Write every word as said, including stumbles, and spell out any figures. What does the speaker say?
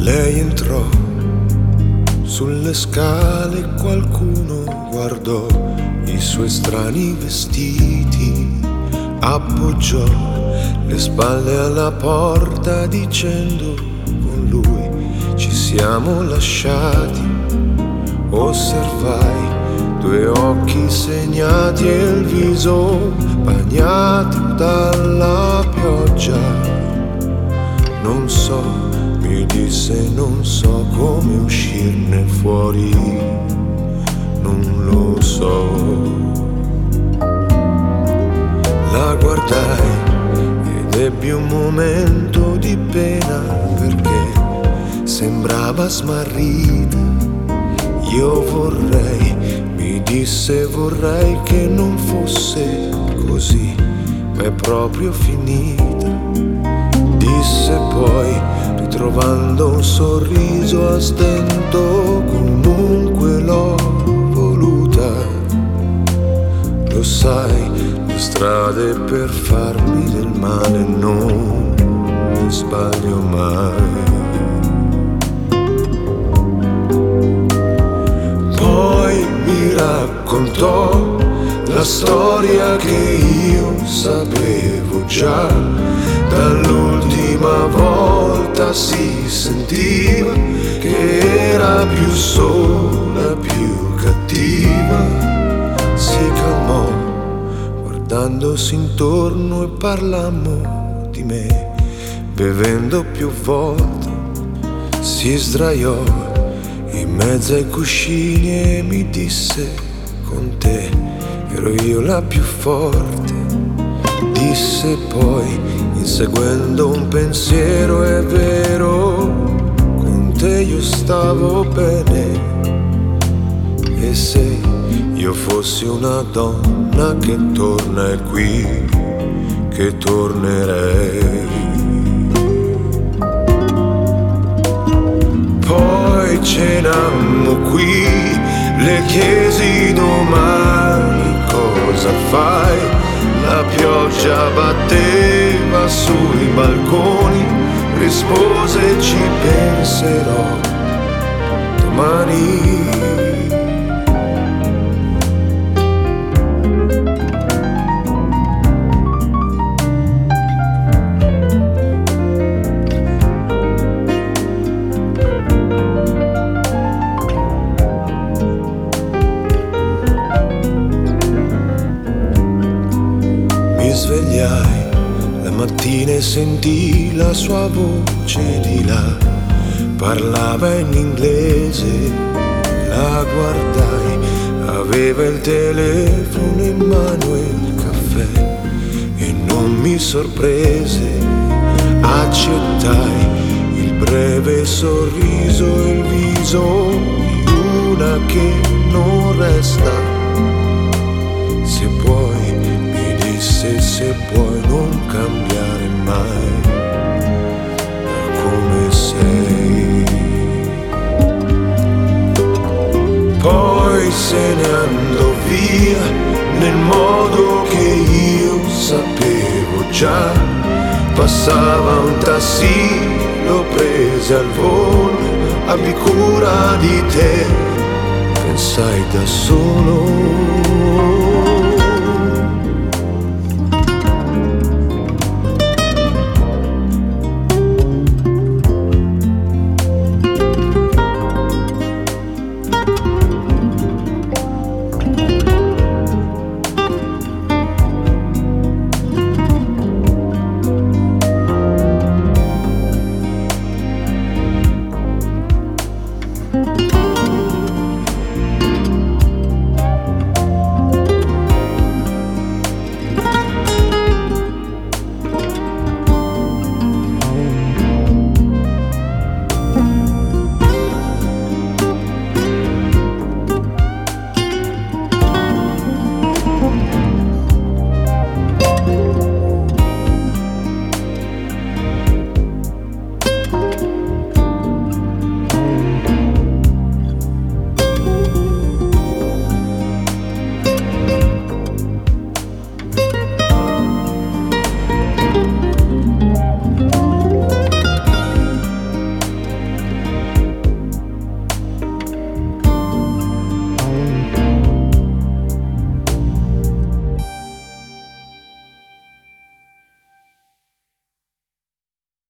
Lei entrò sulle scale e qualcuno guardò i suoi strani vestiti, appoggiò le spalle alla porta dicendo con lui ci siamo lasciati. Osservai due occhi segnati e il viso bagnato dalla pioggia. Non so, mi disse, non so come uscirne fuori, non lo so. La guardai ed ebbi un momento di pena perché sembrava smarrita. Io vorrei, mi disse, vorrei che non fosse così, ma è proprio finita. Disse poi, ritrovando un sorriso a stento, comunque l'ho voluta. Lo sai, le strade per farmi del male non ne sbaglio mai. Poi mi raccontò la storia che io sapevo già. Dall'ultima volta si sentiva che era più sola, più cattiva. Si calmò guardandosi intorno e parlammo di me. Bevendo più volte si sdraiò in mezzo ai cuscini e mi disse: con te ero io la più forte. Disse poi, inseguendo un pensiero, è vero, con te io stavo bene. E se io fossi una donna che torna è qui che tornerei. Poi cenammo qui, le chiesi domani cosa fai. La pioggia batteva sui balconi, rispose ci penserò domani. Svegliai la mattina e sentii la sua voce di là. Parlava in inglese, la guardai, aveva il telefono in mano e il caffè e non mi sorprese. Accettai il breve sorriso e il viso di una che non resta. Se puoi, se, se puoi non cambiare mai da come sei. Poi se ne andò via nel modo che io sapevo già. Passava un taxi, lo prese al volo, abbi cura di te, pensai da solo.